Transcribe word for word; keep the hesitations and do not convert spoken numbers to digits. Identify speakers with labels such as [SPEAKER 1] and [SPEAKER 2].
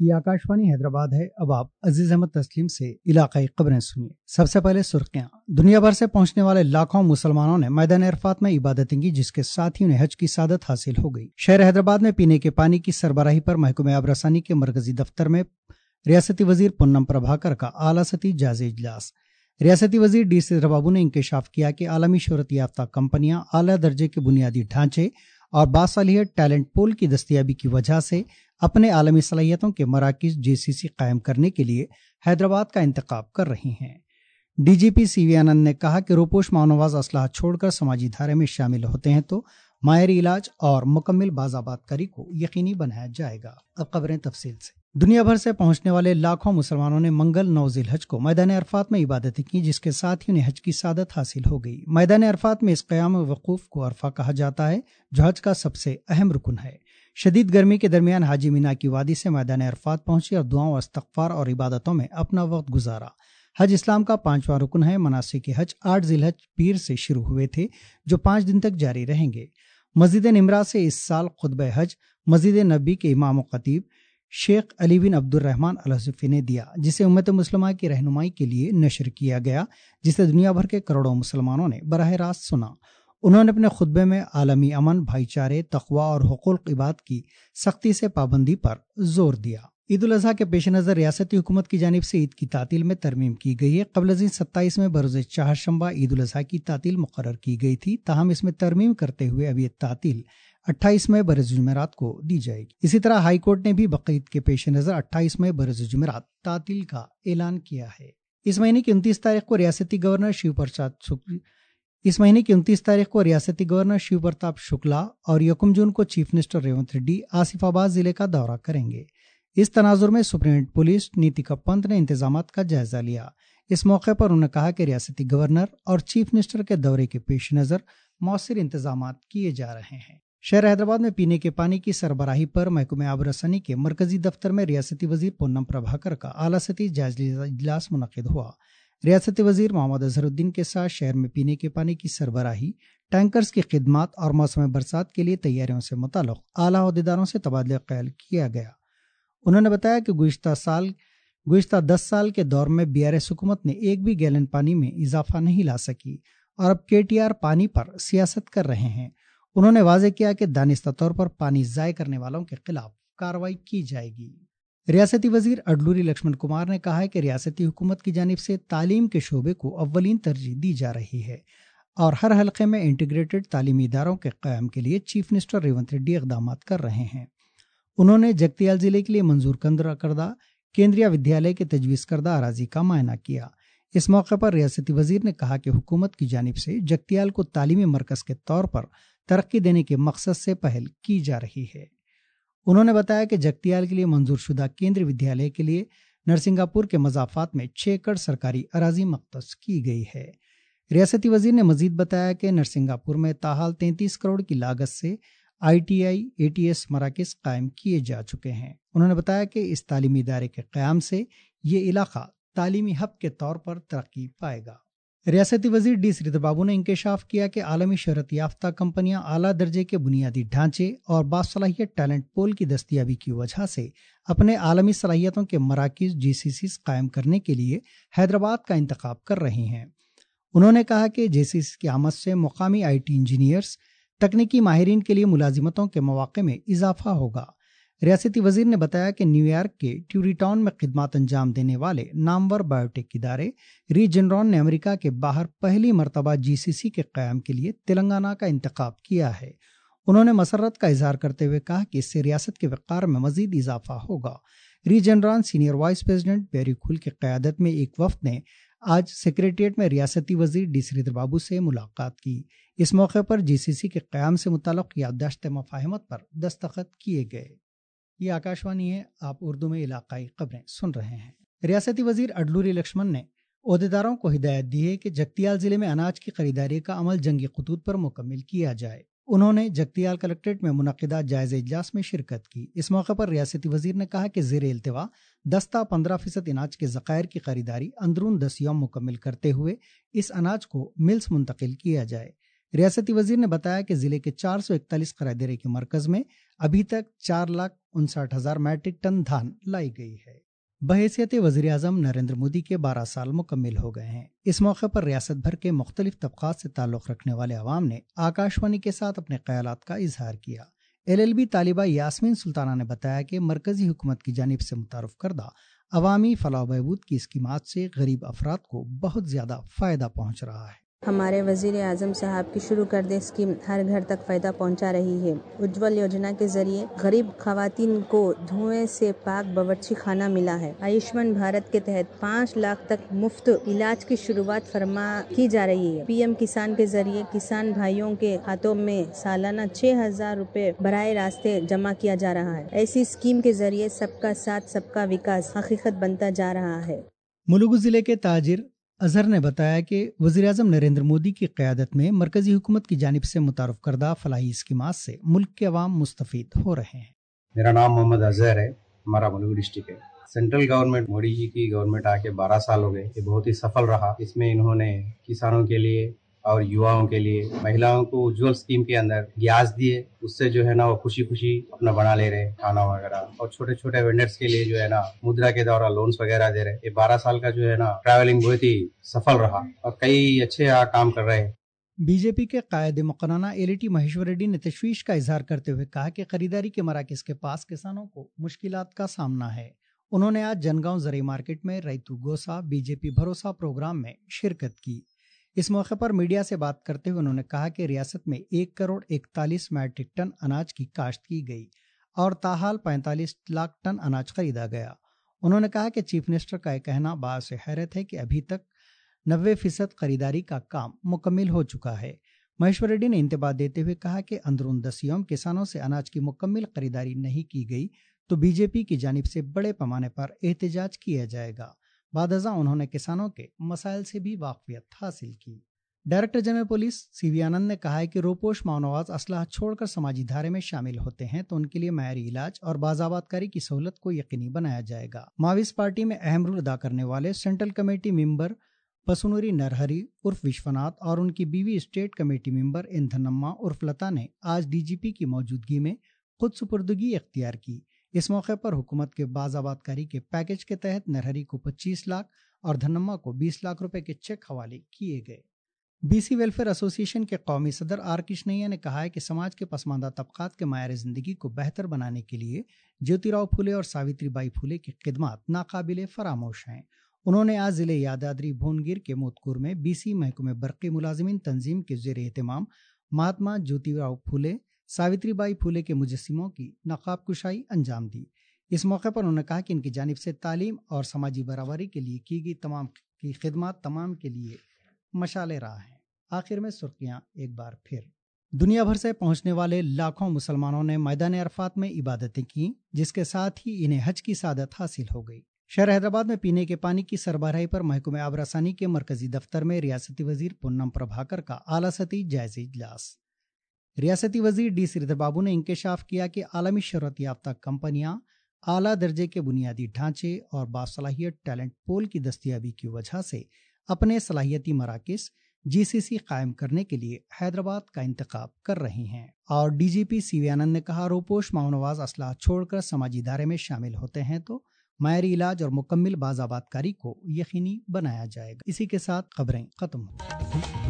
[SPEAKER 1] یہ آکاشوانی حیدرآباد ہے۔ اب آپ عزیز احمد تسلیم سے علاقائی خبریں سنیے۔ سب سے پہلے سرخیاں۔ دنیا بھر سے پہنچنے والے لاکھوں مسلمانوں نے میدان عرفات میں عبادتیں کی، جس کے ساتھ ہی انہیں حج کی سعادت حاصل ہو گئی۔ شہر حیدرآباد میں پینے کے پانی کی سربراہی پر محکمہ آب رسانی کے مرکزی دفتر میں ریاستی وزیر پونم پربھاکر کا اعلیٰ سطحی جائزہ اجلاس۔ ریاستی وزیر ڈی سریدر بابو نے انکشاف کیا کہ عالمی شہرت یافتہ کمپنیاں اعلیٰ درجے کے بنیادی ڈھانچے اور باصلاحیت ٹیلنٹ پول کی دستیابی کی وجہ سے اپنے عالمی صلاحیتوں کے مراکز جے سی سی قائم کرنے کے لیے حیدرآباد کا انتخاب کر رہی ہیں۔ ڈی جی پی سی وی آنند نے کہا کہ روپوش مانوواز اسلحہ چھوڑ کر سماجی دھارے میں شامل ہوتے ہیں تو ماہری علاج اور مکمل بازآباد کاری کو یقینی بنایا جائے گا۔ اب خبریں تفصیل سے۔ دنیا بھر سے پہنچنے والے لاکھوں مسلمانوں نے منگل نو ذی الحج کو میدان عرفات میں عبادتیں کی، جس کے ساتھ ہی انہیں حج کی سعادت حاصل ہو گئی۔ میدان عرفات میں اس قیام وقوف کو عرفہ کہا جاتا ہے، جو حج کا سب سے اہم رکن ہے۔ شدید گرمی کے درمیان حاجی مینا کی وادی سے میدان عرفات پہنچے اور دعاؤں، استغفار اور عبادتوں میں اپنا وقت گزارا۔ حج اسلام کا پانچواں رکن ہے۔ مناسک حج آٹھ ذی الحج پیر سے شروع ہوئے تھے، جو پانچ دن تک جاری رہیں گے۔ مسجد نمرا سے اس سال خطبہ حج مسجد نبی کے امام و خطیب شیخ علی بن عبد الرحمن الحذیفی نے دیا، جسے امت مسلمہ کی رہنمائی کے لیے نشر کیا گیا، جسے دنیا بھر کے کروڑوں مسلمانوں نے براہ راست سنا۔ انہوں نے اپنے خطبے میں عالمی امن، بھائی چارے، تقوی اور حقوق عباد کی سختی سے پابندی پر زور دیا۔ عید الاضحیٰ کے پیش نظر ریاستی حکومت کی جانب سے عید کی تعطیل میں ترمیم کی گئی ہے۔ قبل ازیں ستائیس میں بروز چہارشنبہ عید الاضحیٰ کی تعطیل مقرر کی گئی تھی، تاہم اس میں ترمیم کرتے ہوئے اب یہ تعطیل اٹھائیس میں برز جمعرات کو دی جائے گی۔ اسی طرح ہائی کورٹ نے بھی بقرعید کے پیش نظر اٹھائیس میں برز جمعرات تعطیل کا اعلان کیا ہے۔ اس مہینے کی انتیس تاریخ کو ریاستی گورنر شیو پرساد شکلا اس مہینے کی انتیس تاریخ کو ریاستی گورنر شیو پرتاپ شکلا اور یکم جون کو chief minister Revanth Reddy Asifabad ضلع کا دورہ کریں گے۔ اس تناظر میں سپرنٹینڈنٹ پولیس نیتیکا پنت نے انتظامات کا جائزہ لیا۔ اس موقع پر انہوں نے کہا کہ ریاستی گورنر اور چیف منسٹر کے دورے کے پیش نظر مؤثر انتظامات کیے جا رہے ہیں۔ شہر حیدرآباد میں پینے کے پانی کی سربراہی پر محکمہ آب رسانی کے مرکزی دفتر میں ریاستی وزیر پونم پربھاکر کا اعلیٰ سطحی جائزہ اجلاس منعقد ہوا۔ ریاستی وزیر محمد اظہر الدین کے ساتھ شہر میں پینے کے پانی کی سربراہی، ٹینکرز کی خدمات اور موسم برسات کے لیے تیاریوں سے متعلق اعلیٰ عہدیداروں سے تبادلہ خیال کیا گیا۔ انہوں نے بتایا کہ گزشتہ سال گزشتہ دس سال کے دور میں بی آر ایس حکومت نے ایک بھی گیلن پانی میں اضافہ نہیں لا سکی اور اب کے ٹی آر پانی پر سیاست کر رہے ہیں۔ انہوں نے واضح کیا کہ دانستہ طور پر پانی ضائع کرنے والوں کے خلاف کارروائی کی جائے گی۔ ریاستی وزیر اڈلوری لکشمن کمار نے کہا ہے کہ ریاستی حکومت کی جانب سے تعلیم کے شعبے کو اولین ترجیح دی جا رہی ہے اور ہر حلقے میں انٹیگریٹڈ تعلیمی اداروں کے قیام کے لیے چیف منسٹر ریونت ریڈی اقدامات کر رہے ہیں۔ انہوں نے جگتیال ضلع کے لیے منظور کردہ کیندریہ ودیالیہ کے تجویز کردہ اراضی کا معائنہ کیا۔ اس موقع پر ریاستی وزیر نے کہا کہ حکومت کی جانب سے جگتیال کو تعلیمی مرکز کے طور پر ترقی دینے کے مقصد سے پہل کی جا رہی ہے۔ انہوں نے بتایا کہ جگتیال کے لیے منظور شدہ کیندری ودیالیہ کے لیے نرسنگاپور کے مضافات میں چھ ایکڑ سرکاری اراضی مختص کی گئی ہے۔ ریاستی وزیر نے مزید بتایا کہ نرسنگاپور میں تاحال تینتیس کروڑ کی لاگت سے I T I A T S مراکز قائم کیے جا چکے ہیں۔ انہوں نے بتایا کہ اس تعلیمی ادارے کے قیام سے یہ علاقہ تعلیمی ہب کے طور پر ترقی پائے گا۔ ریاستی وزیر ڈی سریدر بابو نے انکشاف کیا کہ عالمی شہرت یافتہ کمپنیاں اعلیٰ درجے کے بنیادی ڈھانچے اور باصلاحیت ٹیلنٹ پول کی دستیابی کی وجہ سے اپنے عالمی صلاحیتوں کے مراکز جی سی سی قائم کرنے کے لیے حیدرآباد کا انتخاب کر رہی ہیں۔ انہوں نے کہا کہ جے سی سی کی آمد سے مقامی آئی ٹی انجینئرز، تکنیکی ماہرین کے لیے ملازمتوں کے مواقع میں اضافہ ہوگا۔ ریاستی وزیر نے بتایا کہ نیو یارک کے ٹیوری ٹاؤن میں خدمات انجام دینے والے نامور بایوٹیک ادارے ریجنرون نے امریکہ کے باہر پہلی مرتبہ جی سی سی کے قیام کے لیے تلنگانہ کا انتخاب کیا ہے۔ انہوں نے مسرت کا اظہار کرتے ہوئے کہا کہ اس سے ریاست کے وقار میں مزید اضافہ ہوگا۔ ریجنرون سینئر وائس پریزیڈنٹ بیری کھول کی قیادت میں ایک وفد نے آج سیکریٹریٹ میں ریاستی وزیر ڈی سریدر بابو سے ملاقات کی۔ اس موقع پر جی سی سی کے قیام سے متعلق یادداشت مفاہمت پر دستخط کیے گئے۔ یہ آکاشوانی ہے، آپ اردو میں علاقائی خبریں سن رہے ہیں۔ ریاستی وزیر اڈلوری لکشمن نے عہدیداروں کو ہدایت دی ہے کہ جگتیال ضلع میں اناج کی خریداری کا عمل جنگی خطوط پر مکمل کیا جائے۔ انہوں نے جگتیال کلکٹریٹ میں منعقدہ جائزہ اجلاس میں شرکت کی۔ اس موقع پر ریاستی وزیر نے کہا کہ زیر التوا دستہ پندرہ فیصد اناج کے ذخائر کی خریداری اندرون دس یوم مکمل کرتے ہوئے اس اناج کو ملز منتقل کیا جائے۔ ریاستی وزیر نے بتایا کہ ضلع کے چار سو اکتالیس قرائے کے مرکز میں ابھی تک چار لاکھ انسٹھ ہزار میٹرک ٹن دھان لائی گئی ہے۔ بحیثیت وزیر اعظم نریندر مودی کے بارہ سال مکمل ہو گئے ہیں۔ اس موقع پر ریاست بھر کے مختلف طبقات سے تعلق رکھنے والے عوام نے آکاشوانی کے ساتھ اپنے خیالات کا اظہار کیا۔ ایل ایل بی طالبہ یاسمین سلطانہ نے بتایا کہ مرکزی حکومت کی جانب سے متعارف کردہ عوامی فلاح و بہبود کی اسکیمات سے غریب افراد کو بہت زیادہ فائدہ پہنچ رہا ہے۔
[SPEAKER 2] ہمارے وزیر اعظم صاحب کی شروع کردہ اسکیم ہر گھر تک فائدہ پہنچا رہی ہے۔ اجول یوجنا کے ذریعے غریب خواتین کو دھوئیں سے پاک باورچی خانہ ملا ہے۔ آیوشمان بھارت کے تحت پانچ لاکھ تک مفت علاج کی شروعات فرما کی جا رہی ہے۔ پی ایم کسان کے ذریعے کسان بھائیوں کے کھاتوں میں سالانہ چھ ہزار روپے براہ راست جمع کیا جا رہا ہے۔ ایسی اسکیم کے ذریعے سب کا ساتھ سب کا وکاس حقیقت بنتا جا رہا ہے۔
[SPEAKER 1] ملوگو ضلع کے تاجر اظہر نے بتایا کہ وزیر اعظم نریندر مودی کی قیادت میں مرکزی حکومت کی جانب سے متعارف کردہ فلاحی اسکیمات سے ملک کے عوام مستفید ہو رہے ہیں۔
[SPEAKER 3] میرا نام محمد اظہر ہے، ہمارا ملوگو ڈسٹرکٹ ہے۔ سینٹرل گورنمنٹ موڈی جی کی گورنمنٹ آ کے بارہ سال ہو گئے، یہ بہت ہی سفل رہا۔ اس میں انہوں نے کسانوں کے لیے اور یواؤں کے لیے، مہیلاؤں کو اجول اسکیم کے اندر گیس دیے، اس سے جو ہے نا وہ خوشی خوشی اپنا بنا لے رہے کھانا وغیرہ، اور چھوٹے چھوٹے وینڈرز کے لیے جو ہے نا مدرا کے دوارا لونز وغیرہ دے رہے۔ یہ بارہ سال کا جو ہے نا ٹریولنگ بہت ہی سفل رہا اور کئی اچھے کام کر رہے ہیں۔
[SPEAKER 1] بی جے پی کے قائد مقننہ ایل ٹی مہیشور ریڈی نے تشویش کا اظہار کرتے ہوئے کہا کہ خریداری کے مراکز کے پاس کسانوں کو مشکلات کا سامنا ہے۔ انہوں نے آج جنگاؤں زرعی مارکیٹ میں ریتو گوسا بی جے پی بھروسہ پروگرام میں شرکت کی۔ اس موقع پر میڈیا سے بات کرتے ہوئے انہوں نے کہا کہ ریاست میں ایک کروڑ اکتالیس میٹرک ٹن اناج کی کاشت کی گئی اور تاحال پینتالیس لاکھ ٹن اناج خریدا گیا۔ انہوں نے کہا کہ چیف منسٹر کا یہ کہنا باعث حیرت ہے کہ ابھی تک نوے فیصد خریداری کا کام مکمل ہو چکا ہے۔ مہیشور ریڈی نے انتباہ دیتے ہوئے کہا کہ اندرون دس یوم کسانوں سے اناج کی مکمل خریداری نہیں کی گئی تو بی جے پی کی جانب سے بڑے پیمانے پر احتجاج کیا جائے گا۔ بعد ازاں انہوں نے کسانوں کے مسائل سے بھی واقفیت حاصل کی۔ Director general police C V Anand نے کہا ہے کہ روپوش ماونواز اسلحہ چھوڑ کر سماجی دھارے میں شامل ہوتے ہیں تو ان کے لیے معیاری علاج اور بازآباد کاری کی سہولت کو یقینی بنایا جائے گا۔ ماویسٹ پارٹی میں اہم رول ادا کرنے والے سینٹرل کمیٹی ممبر پسونوری نرہری عرف وشوناتھ اور ان کی بیوی اسٹیٹ کمیٹی ممبر اندھنما عرف لتا نے آج ڈی جی پی کی موجودگی میں خود سپردگی اختیار کی۔ اس موقع پر حکومت کے بازآباد کاری کے پیکج کے تحت نرہری کو پچیس لاکھ اور دھنما کو بیس لاکھ روپے کے چیک حوالے کیے گئے۔ بی سی ویلفیئر ایسوسی ایشن کے قومی صدر آر کرشنیا نے کہا ہے کہ سماج کے پسماندہ طبقات کے معیار زندگی کو بہتر بنانے کے لیے جیوتی راؤ پھولے اور ساوتری بائی پھولے کی خدمات ناقابل فراموش ہیں۔ انہوں نے آج ضلع یادادری بھونگیر کے موتکور میں بی سی محکمہ برقی ملازمین تنظیم کے زیر اہتمام مہاتما جیوتی راؤ پھولے ساوتری بائی پھولے کے مجسموں کی نقاب کشائی انجام دی۔ اس موقع پر انہوں نے کہا کہ ان کی جانب سے تعلیم اور سماجی برابری کے لیے کی گئی تمام کی خدمات تمام کے لیے مشعل راہ ہیں۔ آخر میں سرخیاں ایک بار پھر۔ دنیا بھر سے پہنچنے والے لاکھوں مسلمانوں نے میدان عرفات میں عبادتیں کی، جس کے ساتھ ہی انہیں حج کی سعادت حاصل ہو گئی۔ شہر حیدرآباد میں پینے کے پانی کی سربراہی پر محکمہ آب رسانی کے مرکزی دفتر میں ریاستی وزیر پونم پربھاکر کا اعلیٰ سطحی جائزہ اجلاس۔ ریاستی وزیر ڈی سریدھر بابو نے انکشاف کیا کہ عالمی شہرت یافتہ کمپنیاں اعلیٰ درجے کے بنیادی ڈھانچے اور باصلاحیت ٹیلنٹ پول کی دستیابی کی وجہ سے اپنے صلاحیتی مراکز جی سی سی قائم کرنے کے لیے حیدرآباد کا انتخاب کر رہی ہیں۔ اور ڈی جی پی سی وی آنند نے کہا، روپوش ماونواز اسلحہ چھوڑ کر سماجی دھارے میں شامل ہوتے ہیں تو معیاری علاج اور مکمل بازآباد کاری کو یقینی بنایا جائے گا۔ اسی کے ساتھ خبریں ختم ہوتی ہیں۔